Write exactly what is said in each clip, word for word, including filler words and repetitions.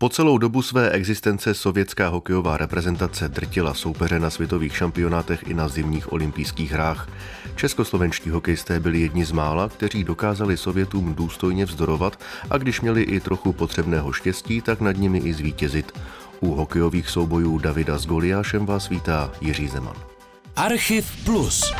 Po celou dobu své existence sovětská hokejová reprezentace drtila soupeře na světových šampionátech i na zimních olympijských hrách. Českoslovenští hokejisté byli jedni z mála, kteří dokázali Sovětům důstojně vzdorovat a když měli i trochu potřebného štěstí, tak nad nimi i zvítězit. U hokejových soubojů Davida s Goliášem vás vítá Jiří Zeman. Archiv Plus.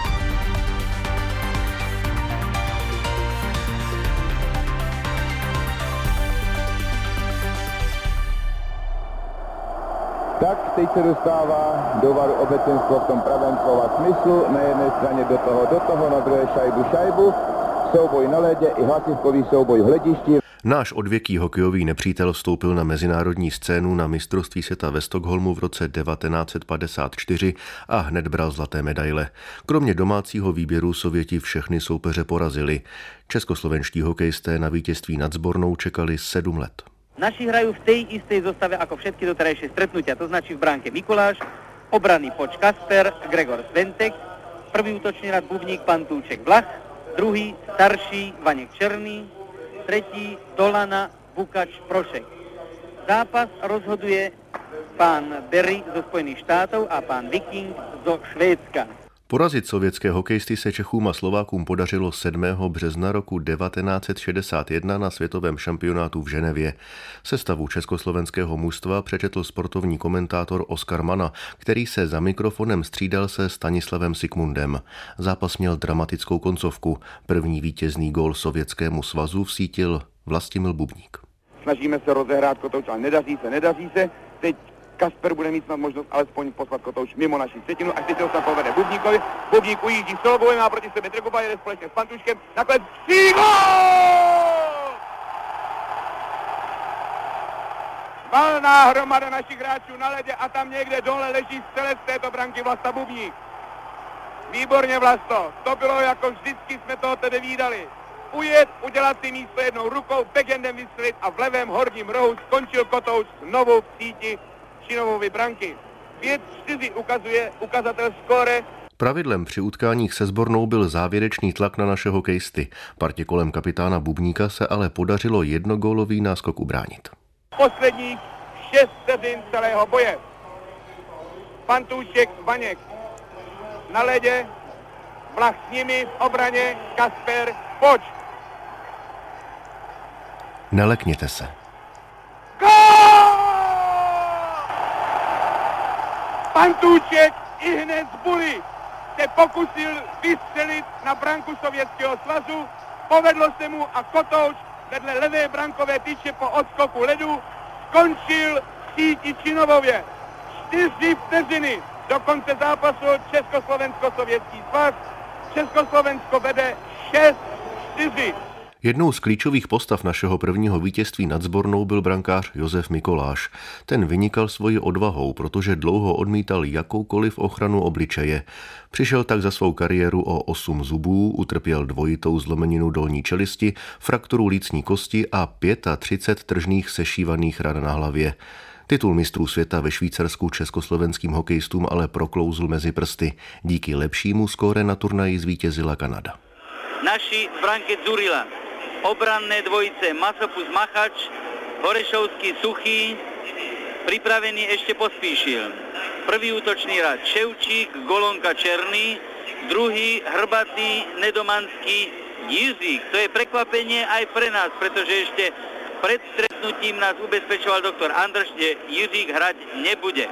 Tak teď se dostává do varu obecenstvo v tom pravém slova smyslu. Na jedné straně do toho, do toho, na druhé šajbu, šajbu. Souboj na ledě i hlasivkový souboj v hledišti. Náš odvěký hokejový nepřítel vstoupil na mezinárodní scénu na mistrovství světa ve Stockholmu v roce devatenáct set padesát čtyři a hned bral zlaté medaile. Kromě domácího výběru Sověti všechny soupeře porazili. Českoslovenští hokejisté na vítězství nad sbornou čekali sedm let. Naši hrajú v tej istej zostave ako všetky doterajšie stretnutia, to značí v bránke Mikuláš, obranný Poč Kasper, Gregor Sventek, prvý útočný rad Bubník Pantúček Vlach, druhý starší Vaněk Černý, tretí Dolana Bukač Prošek. Zápas rozhoduje pán Berry zo Spojených štátov a pán Viking zo Švédska. Porazit sovětské hokejisty se Čechům a Slovákům podařilo sedmého března roku devatenáct set šedesát jedna na světovém šampionátu v Ženevě. Sestavu československého mužstva přečetl sportovní komentátor Oskar Mana, který se za mikrofonem střídal se Stanislavem Sikmundem. Zápas měl dramatickou koncovku. První vítězný gól Sovětskému svazu vsítil Vlastimil Bubník. Snažíme se rozehrát Kotouč, ale nedaří se, nedaří se. Teď Kasper bude mít snad možnost alespoň poslat Kotouč mimo naši třetinu, až teď se snad povede Bubníkovi. Bubník ujíždí s Solobovem, má proti sebe Trekuba, jede společně s Pantuškem. Nakonec gól! Valná hromada našich hráčů na ledě a tam někde dole leží střelec této branky Vlasta Bubník. Výborně, Vlasto, to bylo jako vždycky jsme toho tedy vídali. Ujet, udělat si místo jednou rukou, backhandem vystřelit a v levém horním rohu skončil Kotouč znovu v síti Šinovovy branky. pět čtyři ukazuje ukazatel skóre. Pravidlem při utkáních se sbornou byl závěrečný tlak na naše hokejisty. Partě kolem kapitána Bubníka se ale podařilo jednogólový náskok ubránit. Posledních šest vteřin celého boje. Pantůček, Vaněk na ledě, Vlach s nimi v obraně, Kasper, Poč. Nelekněte se. Pantůček i hned z buly se pokusil vystřelit na branku Sovětského svazu, povedlo se mu a Kotouč vedle levé brankové tyče po odskoku ledu skončil v síti Činovově. Čtyři vteřiny do konce zápasu Československo-Sovětský svaz. Československo vede šest čtyři. Jednou z klíčových postav našeho prvního vítězství nad sbornou byl brankář Josef Mikoláš. Ten vynikal svoji odvahou, protože dlouho odmítal jakoukoliv ochranu obličeje. Přišel tak za svou kariéru o osm zubů, utrpěl dvojitou zlomeninu dolní čelisti, frakturu lícní kosti a třicet pět tržných sešívaných ran na hlavě. Titul mistrů světa ve Švýcarsku československým hokejistům ale proklouzl mezi prsty. Díky lepšímu skóre na turnaji zvítězila Kanada. Naši branke Dzurila. Obranné dvojice Masopus Machač, Horešovský Suchý, pripravený ešte Pospíšil. Prvý útočný rad Ševčík, Golonka Černý, druhý hrbatý nedomanský Jiřík. To je prekvapenie aj pre nás, pretože ešte pred stretnutím nás ubezpečoval doktor Andrš, že Jiřík hrať nebude.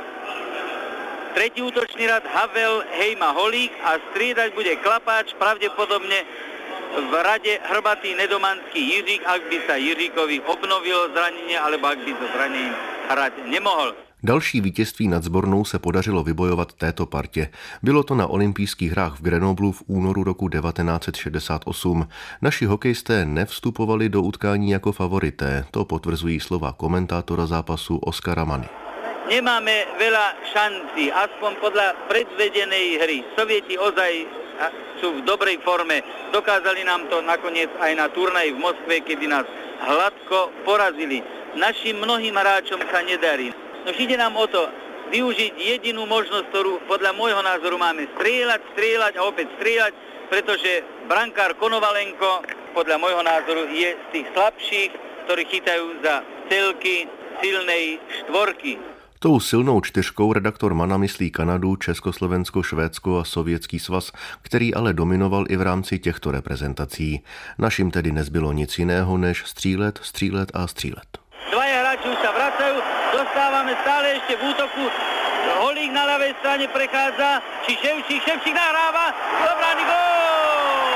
Tretí útočný rad Havel, Hejma, Holík a striedať bude Klapáč, pravdepodobne v rade hrbatý nedomanský Jiřík, ak by sa Jiříkovi obnovilo zranenie, alebo ak by to zranenie hrať nemohol. Další vítězství nad sbornou se podařilo vybojovat této partě. Bylo to na olympijských hrách v Grenoblu v únoru roku devatenáct set šedesát osm. Naši hokejisté nevstupovali do utkání jako favorité. To potvrzují slova komentátora zápasu Oskara Many. Nemáme veľa šancí, aspoň podľa predvedenej hry. Sovieti ozaj sú v dobrej forme. Dokázali nám to nakoniec aj na turnaji v Moskve, kedy nás hladko porazili. Našim mnohým hráčom sa nedarí. No ide nám o to využiť jedinú možnosť, ktorú podľa môjho názoru máme strieľať, strieľať a opäť strieľať, pretože brankár Konovalenko podľa môjho názoru je z tých slabších, ktorí chytajú za celky silnej štvorky. Tou silnou čtyřkou redaktor Mana myslí Kanadu, Československo, Švédsko a Sovětský svaz, který ale dominoval i v rámci těchto reprezentací. Našim tedy nezbylo nic jiného, než střílet, střílet a střílet. Dvaja hráči už sa vracajú, dostávame stále ešte v útoku. Holík na ľavej strane prechádza, či Ševčík, Ševčík nahráva, dobrány gól!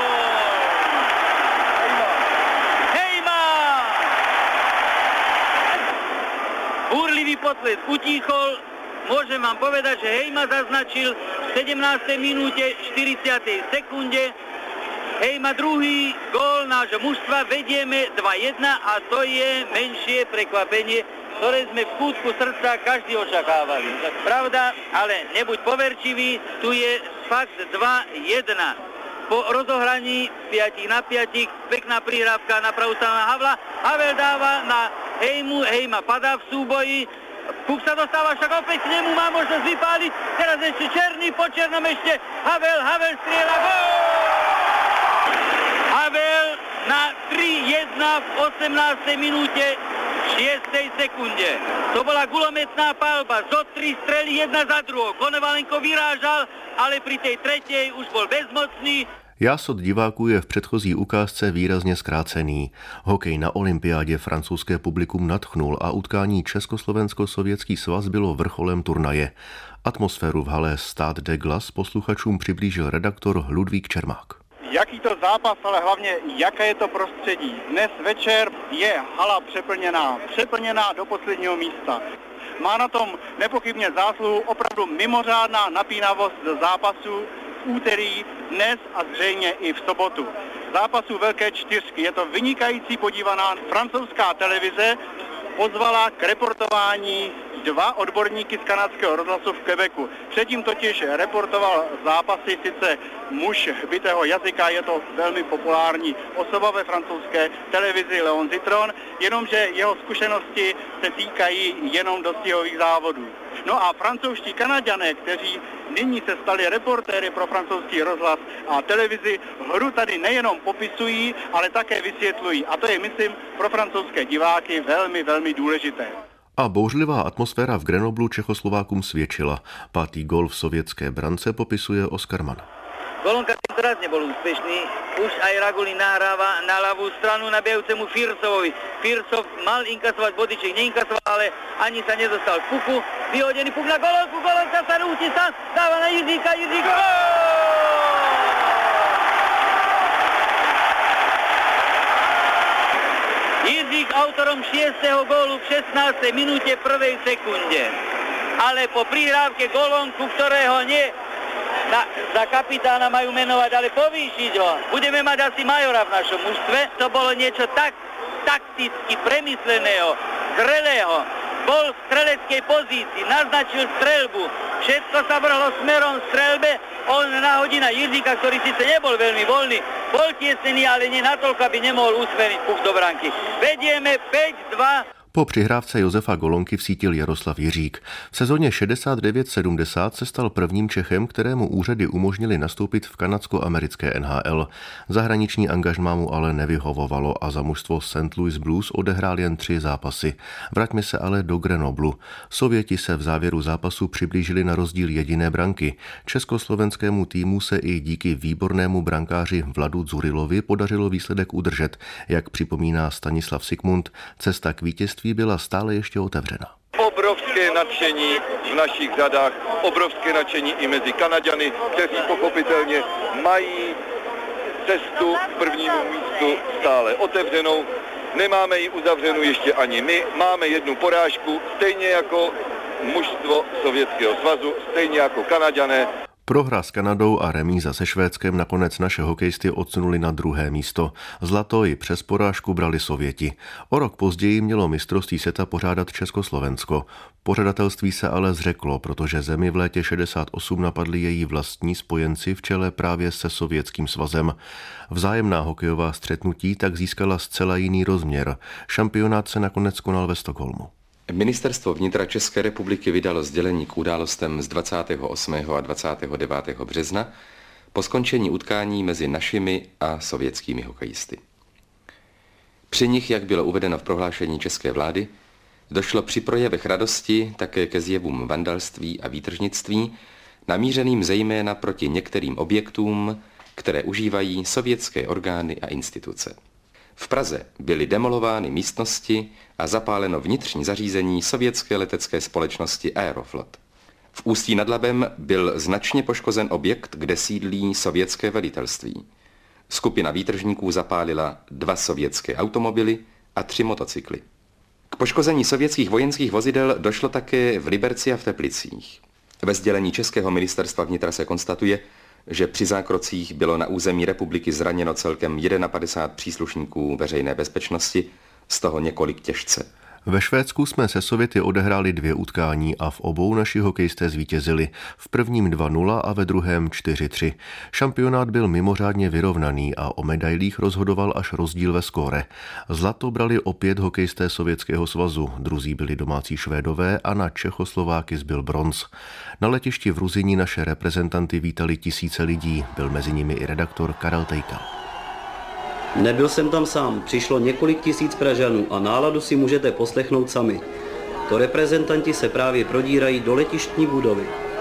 Hejma! Búrlivý potles utíchol, môžem vám povedať, že Hejma zaznačil v sedemnástej minúte štyridsiatej sekunde. Hejma druhý gól nášho mužstva, vedieme dva jedna a to je menšie prekvapenie, ktoré sme v kútku srdca každý očakávali. Pravda, ale nebuď poverčivý, tu je fakt dva jedna. Po rozohraní päť na päť, pekná prihrávka na pravú stranu Havla. Havel dáva na Hejmu, Hejma padá v súboji. Kuk sa dostáva však opäť k nemu, má možnosť vypáliť. Teraz ešte Černý, po Černom ešte Havel, Havel strieľa gól! Havel na tri jedna v osemnástej minúte šiestej sekunde. To bola gulometná palba, zo tri strely jedna za druhou. Konovalenko vyrážal, ale pri tej tretej už bol bezmocný. Jásot diváků je v předchozí ukázce výrazně zkrácený. Hokej na olympiádě francouzské publikum nadchnul a utkání Československo-Sovětský svaz bylo vrcholem turnaje. Atmosféru v hale Stade de Glace posluchačům přiblížil redaktor Ludvík Čermák. Jaký to zápas, ale hlavně jaké je to prostředí. Dnes večer je hala přeplněná, přeplněná do posledního místa. Má na tom nepochybně zásluhu opravdu mimořádná napínavost zápasu v úterý, dnes a zřejmě i v sobotu. Zápasu Velké čtyřky. Je to vynikající podívaná. Francouzská televize pozvala k reportování dva odborníky z kanadského rozhlasu v Quebecu. Předtím totiž reportoval zápasy sice muž bitého jazyka, je to velmi populární osoba ve francouzské televizi Leon Zitron, jenomže jeho zkušenosti se týkají jenom dostihových závodů. No a francouzští Kanaďané, kteří nyní se stali reportéry pro francouzský rozhlas a televizi, hru tady nejenom popisují, ale také vysvětlují. A to je, myslím, pro francouzské diváky velmi, velmi důležité. A bouřlivá atmosféra v Grenoblu Čechoslovákům svědčila. Pátý gól v sovětské brance popisuje Oskar Mann. Golonka teraz nebol úspešný. Už aj Ragulin nahráva na ľavú stranu nabijajúcemu Fircovovi. Fircov mal inkasovať bodiček, neinkasoval, ale ani sa nedostal k puku. Vyhodený puk na Golonku, Golonka sa rúti sám, dáva na Jiříka, Jiřík gól! Jiřík autorom šiesteho gólu v šestnástej minúte prvej sekunde. Ale po prihrávke Golonku, ktorého nie Na, za kapitána majú menovať, ale povýšiť ho. Budeme mať asi majora v našom mužstve. To bolo niečo tak takticky premysleného, zrelého. Bol v streleckej pozícii, naznačil streľbu. Všetko sa vrhlo smerom v streľbe. On nahodí na Jiříka, ktorý síce nebol veľmi voľný. Bol tiesnený, ale nie natoľko, aby nemohol usmeriť puk do branky. Vedieme päť dva. Po přihrávce Josefa Golonky vsítil Jaroslav Jiřík. V sezóně šedesát devět sedmdesát se stal prvním Čechem, kterému úřady umožnili nastoupit v kanadsko-americké N H L. Zahraniční angažmá mu ale nevyhovovalo a za mužstvo Saint Louis Blues odehrál jen tři zápasy. Vraťme se ale do Grenoblu. Sověti se v závěru zápasu přiblížili na rozdíl jediné branky. Československému týmu se i díky výbornému brankáři Vladu Dzurilovi podařilo výsledek udržet. Jak připomíná Stanislav Sikmund, cesta k vítězství byla stále ještě otevřena. Obrovské nadšení v našich řadách, obrovské nadšení i mezi Kanaďany, kteří pochopitelně mají cestu k prvnímu místu stále otevřenou. Nemáme ji uzavřenou ještě ani my, máme jednu porážku, stejně jako mužstvo Sovětského svazu, stejně jako Kanaďané. Prohra s Kanadou a remíza se Švédskem nakonec naše hokejisty odsunuli na druhé místo. Zlato i přes porážku brali Sověti. O rok později mělo mistrovství světa pořádat Československo. Pořadatelství se ale zřeklo, protože zemi v létě šedesát osm napadli její vlastní spojenci v čele právě se Sovětským svazem. Vzájemná hokejová střetnutí tak získala zcela jiný rozměr. Šampionát se nakonec konal ve Stockholmu. Ministerstvo vnitra České republiky vydalo sdělení k událostem z dvacátého osmého a dvacátého devátého března po skončení utkání mezi našimi a sovětskými hokejisty. Při nich, jak bylo uvedeno v prohlášení české vlády, Došlo při projevech radosti také ke zjevům vandalství a výtržnictví, namířeným zejména proti některým objektům, které užívají sovětské orgány a instituce. V Praze byly demolovány místnosti a zapáleno vnitřní zařízení sovětské letecké společnosti Aeroflot. V Ústí nad Labem byl značně poškozen objekt, kde sídlí sovětské velitelství. Skupina výtržníků zapálila dva sovětské automobily a tři motocykly. K poškození sovětských vojenských vozidel došlo také v Liberci a v Teplicích. Ve sdělení Českého ministerstva vnitra se konstatuje, že při zákrocích bylo na území republiky zraněno celkem padesát jedna příslušníků veřejné bezpečnosti, z toho několik těžce. Ve Švédsku jsme se Sověty odehráli dvě utkání a v obou naši hokejisté zvítězili. V prvním dva nula a ve druhém čtyři tři. Šampionát byl mimořádně vyrovnaný a o medailích rozhodoval až rozdíl ve skóre. Zlato brali opět hokejisté Sovětského svazu, druzí byli domácí Švédové a na Čechoslováky zbyl bronz. Na letišti v Ruzyni naše reprezentanty vítali tisíce lidí, byl mezi nimi i redaktor Karel Tejka. Nebyl jsem tam sám, přišlo několik tisíc Pražanů a náladu si můžete poslechnout sami. To reprezentanti se právě prodírají do letištní budovy.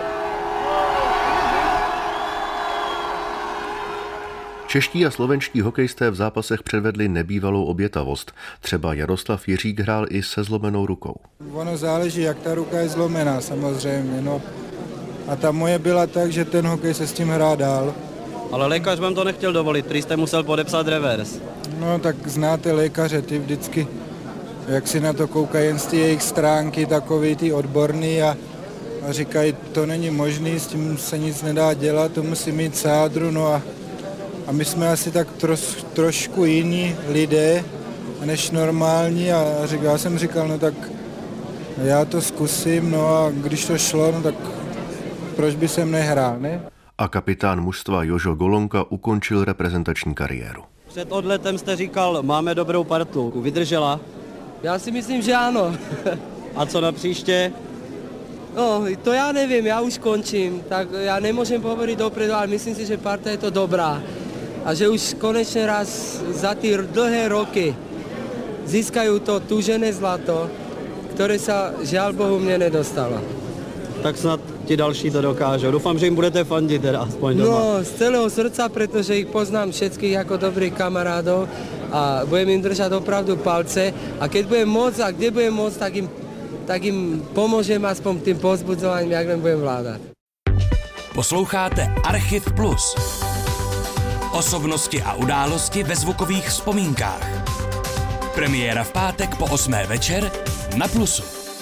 Čeští a slovenští hokejisté v zápasech předvedli nebývalou obětavost. Třeba Jaroslav Jiřík hrál i se zlomenou rukou. Ono záleží, jak ta ruka je zlomená samozřejmě. No. A ta moje byla tak, že ten hokej se s tím hrá dál. Ale lékař vám to nechtěl dovolit, prý jste musel podepsat revers. No tak znáte lékaře, ty vždycky, jak si na to koukají jen z ty jejich stránky, takový ty odborný a, a říkají, to není možný, s tím se nic nedá dělat, to musí mít sádru, no a, a my jsme asi tak troš, trošku jiní lidé než normální a řík, já jsem říkal, no tak já to zkusím, no a když to šlo, no tak proč by jsem nehrál, ne? A kapitán mužstva Jožo Golonka ukončil reprezentační kariéru. Před odletem jste říkal, máme dobrou partu. Vydržela? Já si myslím, že ano. A co na příště? No, to já nevím, já už končím, tak já nemůžem hovoriť dopredu, ale myslím si, že parta je to dobrá. A že už konečně raz za ty dlhé roky získají to tužené zlato, které se žiaľ Bohu mne nedostalo. Tak snad ti další to dokážou. Doufám, že jim budete fandit teda aspoň doma. No, z celého srdca, protože ich poznám všetkých jako dobrých kamarádov a budem jim držať opravdu palce a keď budem môcť a kde budem môcť, tak jim, tak jim pomôžem aspoň tým povzbudzovaním, jak len budem vládať. Posloucháte Archiv Plus. Osobnosti a události ve zvukových vzpomínkách. Premiéra v pátek po osmé večer na Plusu.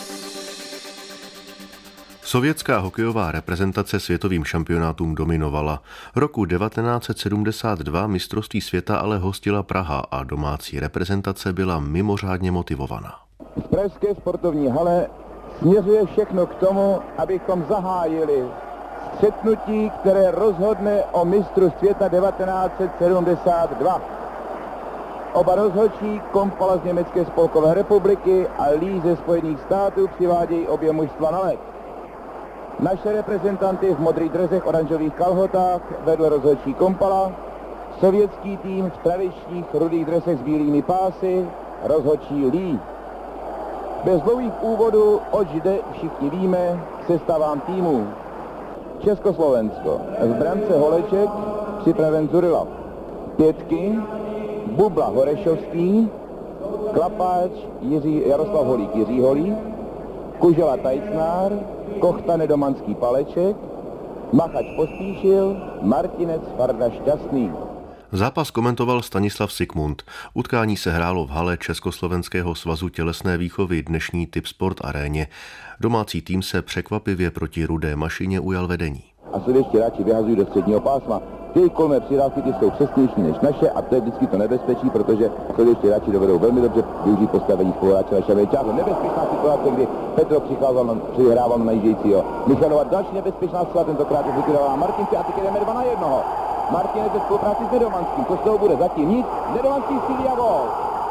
Sovětská hokejová reprezentace světovým šampionátům dominovala. Roku devatenáct set sedmdesát dva mistrovství světa ale hostila Praha a domácí reprezentace byla mimořádně motivovaná. V pražské sportovní hale směřuje všechno k tomu, abychom zahájili střetnutí, které rozhodne o mistru světa devatenáct set sedmdesát dva. Oba rozhodčí, Kompala z Německé spolkové republiky a Lee ze Spojených států, přivádějí obě mužstva na led. Naše reprezentanty v modrých drezech, oranžových kalhotách vedl rozhodčí Kompala, sovětský tým v tradičních rudých dresech s bílými pásy, rozhodčí Lee. Bez dlouhých úvodů, oč jde, všichni víme, k sestavám týmů. Československo, v brance Holeček, připraven Zurila. Pětky, Bubla Horešovský, Klapáč Jiří, Jaroslav Holík Jiří Holík, Kužela Tajcnár, Kochta Nedomanský Paleček, Machač Pospíšil, Martinec Farda Šťastný. Zápas komentoval Stanislav Sikmund. Utkání se hrálo v hale Československého svazu tělesné výchovy dnešní Typ Sport aréně. Domácí tým se překvapivě proti Rudé mašině ujal vedení. A sovětští hráči vyhazují do středního pásma. Ty kolmé přidávky ty jsou přesnější než naše a to je vždycky to nebezpečí, protože sovětští hráči dovedou velmi dobře využít postavení spoluhráče na šavé čáře. Nebezpečná situace, kdy Petro přicházel na, přihrával na najíždějícího Michalova. Další nebezpečná situace, tentokrát je zlikvidovala Martince a teď jdeme dva na jednoho. Martinec ve spolupráci s Nedomanským, to z toho bude zatím nic. Nedomanský střílí a gól.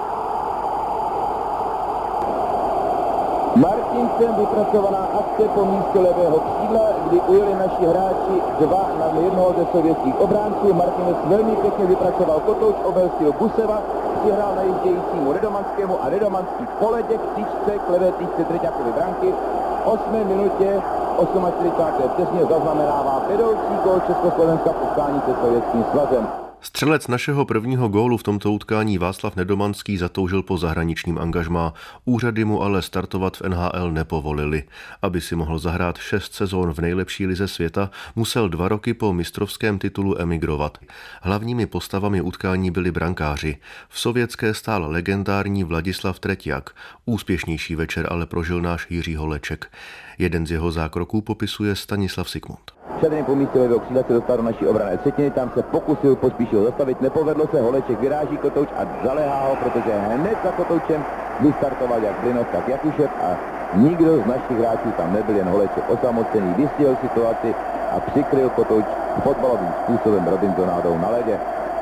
Martincem vypracovaná akce po místě levého křídla, kdy ujeli naši hráči dva na jednoho ze sovětských obránců. Martinec velmi pěkně vypracoval kotouč, obelstил Buseva, přihrál najíždějícímu Nedomanskému a Nedomanský v poledě k tyčce, k levé tyčce Treťákovy branky. V osmé minutě čtyřicáté osmé vteřině zaznamenává vedoucí gól Československa v utkání se Sovětským svazem. Střelec našeho prvního gólu v tomto utkání Václav Nedomanský zatoužil po zahraničním angažmá. Úřady mu ale startovat v N H L nepovolili. Aby si mohl zahrát šest sezón v nejlepší lize světa, musel dva roky po mistrovském titulu emigrovat. Hlavními postavami utkání byli brankáři. V sovětské stál legendární Vladislav Treťák. Úspěšnější večer ale prožil náš Jiří Holeček. Jeden z jeho zákroků popisuje Stanislav Sikmund. Předem po místě levého křídla se dostal do naší obrané třetiny, tam se pokusil Pospíšil zastavit, nepovedlo se, Holeček vyráží Kotouč a zaléhá ho, protože hned za Kotoučem vystartoval jak Blinov, tak Jakušev a nikdo z našich hráčů tam nebyl, jen Holeček osamocený, vystihl situaci a přikryl Kotouč fotbalovým způsobem Robinsonádou na ledě.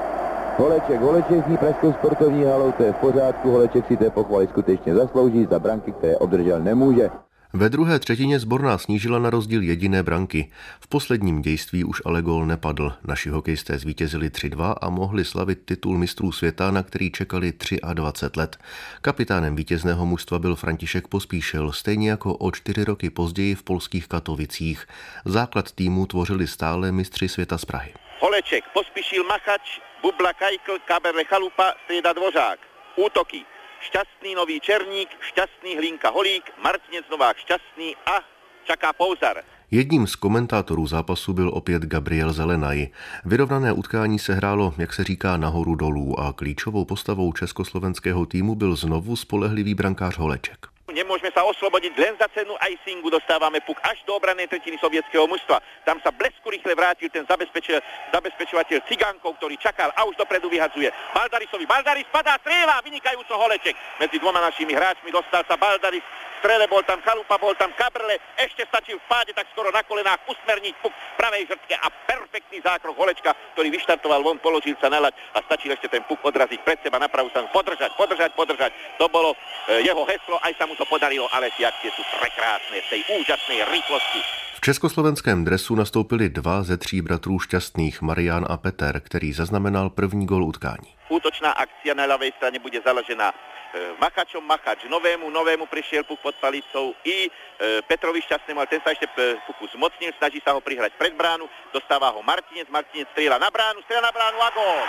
Holeček, Holeček zní pražskou sportovní halou, to je v pořádku, Holeček si té pochvaly skutečně zaslouží, za branky, které obdržel, nemůže. Ve druhé třetině sborná snížila na rozdíl jediné branky. V posledním dějství už ale gól nepadl. Naši hokejisté zvítězili tři dva a mohli slavit titul mistrů světa, na který čekali dvacet tři let. Kapitánem vítězného mužstva byl František Pospíšil, stejně jako o čtyři roky později v polských Katovicích. Základ týmu tvořili stále mistři světa z Prahy. Holeček, Pospíšil, Machač, Bubla, Kajkl, Kaberle, Chalupa, Strieda, Dvořák. Útoky. Šťastný Nový Černík, Šťastný Hlinka Holík, Martinec Novák Šťastný a čaká Pouzar. Jedním z komentátorů zápasu byl opět Gabriel Zelenaj. Vyrovnané utkání se hrálo, jak se říká, nahoru dolů a klíčovou postavou československého týmu byl znovu spolehlivý brankář Holeček. Nemôžeme sa oslobodiť, len za cenu icingu dostávame puk až do obranej tretiny sovietskeho mužstva. Tam sa blesku rýchle vrátil ten zabezpečovateľ Cigánkov, ktorý čakal a už dopredu vyhadzuje Baldarisovi. Baldaris padá, strieľa, vynikajúco Holeček. Medzi dvoma našimi hráčmi dostal sa Baldaris, strele bol tam Chalupa, bol tam Kabrle, ešte stačil v páde tak skoro na kolenách usmerniť puk v pravej žrtke a perfektný zákrok Holečka, ktorý vyštartoval von, položil sa na laď a stačil ešte ten puk odraziť pred seba na pravú stranu. Podržať, podržať, podržať. To bolo e, jeho heslo, aj sa mu to podarilo, ale tie akcie sú prekrásne v tej úžasnej rýchlosti. V československém dresu nastoupili dva ze tří bratrů Šťastných, Marián a Peter, který zaznamenal první gól utkání. Útočná akcia na ľavej strane bude založená Machačom, Machač novému, novému prišiel puk pod palicou i e, Petrovi Šťastnému, ale ten sa ešte puku zmocnil, snaží sa ho prihrať pred bránu, dostáva ho Martinec, Martinec strieľa na bránu, strieľa na bránu a gól.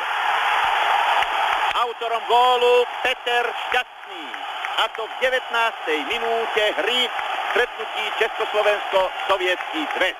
Autorom gólu Peter Šťastný. A to v devätnástej minúte hry v stretnutí Československo-sovietský dres.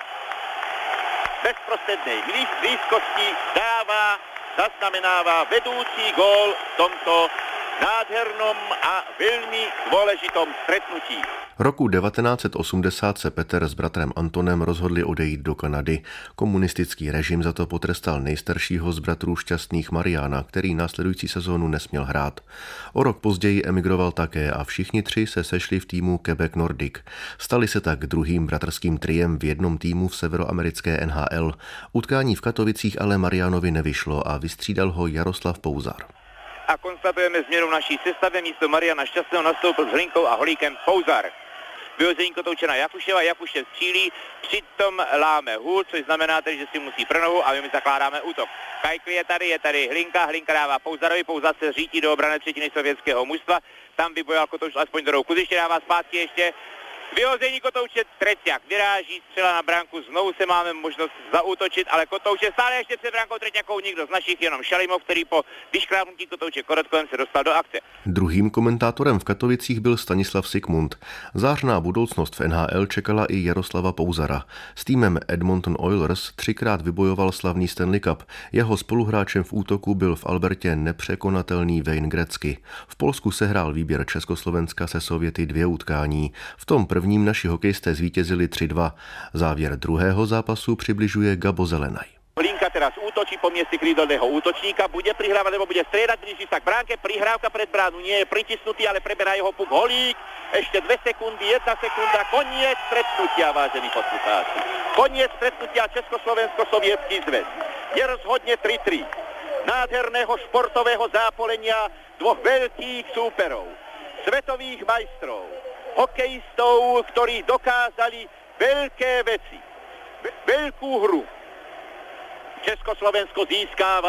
V bezprostrednej blízkosti dáva, zaznamenáva vedúci gól v tomto nádhernom a veľmi dôležitom stretnutí. Roku devatenáct set osmdesát se Petr s bratrem Antonem rozhodli odejít do Kanady. Komunistický režim za to potrestal nejstaršího z bratrů Šťastných, Mariána, který následující sezónu nesměl hrát. O rok později emigroval také a všichni tři se sešli v týmu Quebec Nordic. Stali se tak druhým bratrským triem v jednom týmu v severoamerické N H L. Utkání v Katovicích ale Mariánovi nevyšlo a vystřídal ho Jaroslav Pouzar. A konstatujeme změnu v naší sestavě. Místo Mariana Šťastného nastoupil s Hlinkou a Holíkem Pouzar. Vyhození Kotouče na Jakuševa, Jakušev střílí, přitom láme hůl, což znamená tedy, že si musí prnohu a my zakládáme útok. Kajkl je tady, je tady Hlinka, Hlinka dává Pouzarovi, Pouzar se řítí do obrany třetiny sovětského mužstva, tam vybojoval Kotouč aspoň do rouku, ještě dává zpátky ještě. Vyhození Kotouče, Treťák vyráží, střela na branku, znovu se máme možnost zaútočit, ale Kotouče stále ještě před brankou Treťákou nikdo z našich, jenom Šalimov, který po vyškrábnutí Kotouče Korotkovem se dostal do akce. Druhým komentátorem v Katovicích byl Stanislav Sikmund. Zářná budoucnost v N H L čekala i Jaroslava Pouzara. S týmem Edmonton Oilers třikrát vybojoval slavný Stanley Cup. Jeho spoluhráčem v útoku byl v Albertě nepřekonatelný Wayne Gretzky. V Polsku sehrál výběr Československa se Sověty dvě utkání. V tom prvním naši hokejisté zvítězili tři dva. Závěr druhého zápasu přibližuje Gabo Zelenaj. Hlinka teraz útočí po mieste krídelného útočníka, bude prihrávať, lebo bude striedať, blíži sa k bránke, prihrávka pred bránu, nie je pritisnutý, ale preberá jeho puk Holík. Ešte dve sekundy, jedna sekunda, koniec stretnutia, vážení poslucháči. Koniec stretnutia Československo-sovietský zväz. Je rozhodne tri tri. Nádherného športového zápolenia dvoch veľkých súperov, svetových majstrov, hokejistov, ktorí dokázali veľké veci, veľkú hru. Československo získáva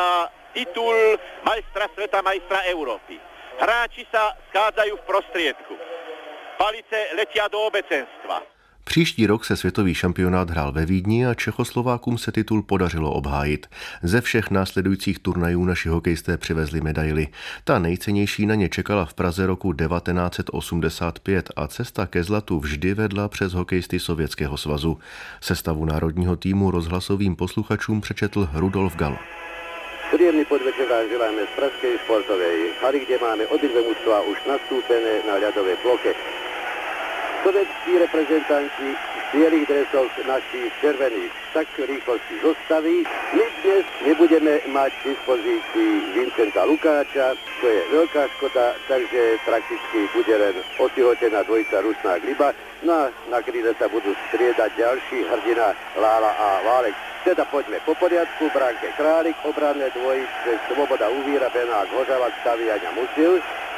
titul majstra sveta, majstra Európy. Hráči sa schádzajú v prostriedku. Palice letia do obecenstva. Příští rok se světový šampionát hrál ve Vídni a Čechoslovákům se titul podařilo obhájit. Ze všech následujících turnajů naši hokejisté přivezli medaily. Ta nejcennější na ně čekala v Praze roku devatenáct set osmdesát pět a cesta ke zlatu vždy vedla přes hokejisty Sovětského svazu. Sestavu národního týmu rozhlasovým posluchačům přečetl Rudolf Galo. Príjemný podvečer vám želáme z pražskej športovej haly, kde máme obidve mužstvá už nastúpené na ľadovej ploche. Sovětskí reprezentanti v bielých dresoch našich červených tak rýchlosti zostaví. My dnes nebudeme mať v dispozícii Vincenta Lukáča, čo je veľká škoda, takže prakticky bude len otihotená dvojica Rusná Gliba. No a na kríle sa budú striedať ďalší hrdina Lála a Válek. Teda poďme po poriadku, bránke Králik, obranné dvojice Svoboda Uvíra, Benák Hořavák, Staviaňa Musil.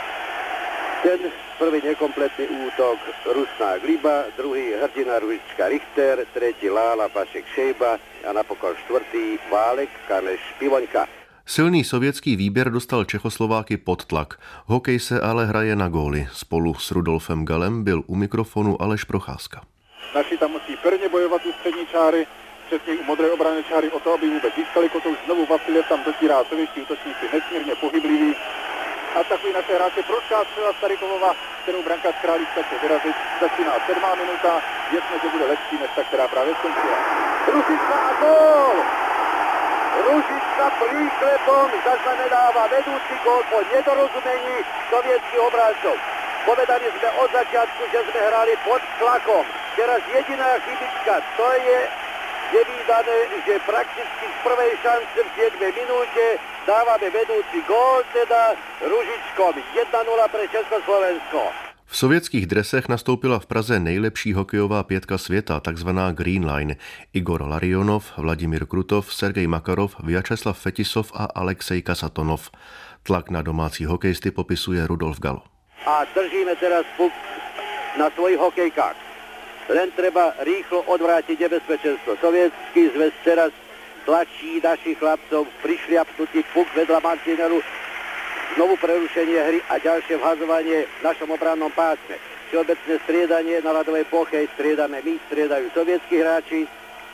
Ten prvý nekompletný útok Rusná Gliba, druhý hrdina Ružička Richter, tretí Lála Pašek Šejba a napokon štvrtý Válek Kaneš Pivoňka. Silný sovětský výběr dostal Čechoslováky pod tlak. Hokej se ale hraje na góly. Spolu s Rudolfem Galem byl u mikrofonu Aleš Procházka. Naši tam musí pevně bojovat u střední čáry, přesně u modré obranné čáry o to, aby vůbec získali kotouč. Znovu Vasilev tam dotírá sovětští útočníci nesmírně pohybliví. A takový naše hráče prudká střela Starikovova, kterou brankář Králík chce vyrazit. Začíná sedmá minuta, věřme, že bude lepší než ta, která právě skončila. Ružička a gól! Ružička príklepom zaznamenáva vedúci gól po nedorozumení sovětských obráncov. Povedali sme od začiatku, že sme hrali pod tlakom. Teraz jediná chybička, to je nevídané, že prakticky z prvej šance v siedmej minúte dávame vedúci gól, teda Ružičkom jedna nula pre Československo. V sovětských dresech nastoupila v Praze nejlepší hokejová pětka světa, takzvaná Green Line. Igor Larionov, Vladimír Krutov, Sergej Makarov, Vyacheslav Fetisov a Alexej Kasatonov. Tlak na domácí hokejisty popisuje Rudolf Galo. A držíme teraz puk na svojich hokejkách. Len treba rýchlo odvrátiť nebezpečenstvo. Sovietský zväz teraz tlačí našich chlapcov, prišliapnutý puk vedľa mantinelu, znovu prerušenie hry a ďalšie vhazovanie v našom obrannom pásme. Všeobecné striedanie na ľadovej ploche striedame my, striedajú sovietskí hráči.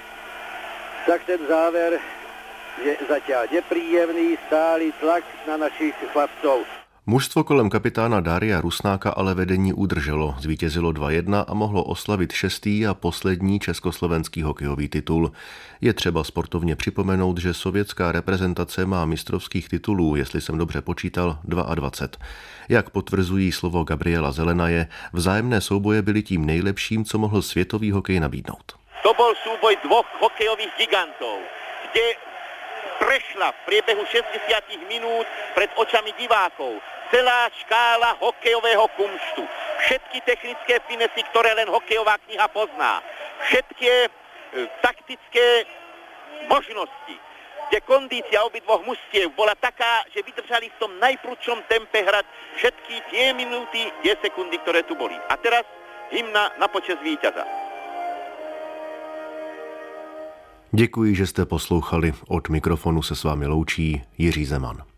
Tak ten záver je zatiaľ nepríjemný, stály tlak na našich chlapcov. Mužstvo kolem kapitána Dária Rusnáka ale vedení udrželo, zvítězilo dva jedna a mohlo oslavit šestý a poslední československý hokejový titul. Je třeba sportovně připomenout, že sovětská reprezentace má mistrovských titulů, jestli jsem dobře počítal, dvacet dva. Jak potvrzují slovo Gabriela Zelenaje, vzájemné souboje byly tím nejlepším, co mohl světový hokej nabídnout. To bol súboj dvoch hokejových gigantov, kde prešla v priebehu šesťdesiat minút pred očami divákov celá škála hokejového kumštu. Všetky technické finesy, ktoré len hokejová kniha pozná. Všetky e, taktické možnosti, kde kondícia obidvoch mužstiev bola taká, že vydržali v tom najprudšom tempe hrať všetky tie minúty, tie sekundy, ktoré tu boli. A teraz hymna na počest víťaza. Děkuji, že jste poslouchali. Od mikrofonu se s vámi loučí Jiří Zeman.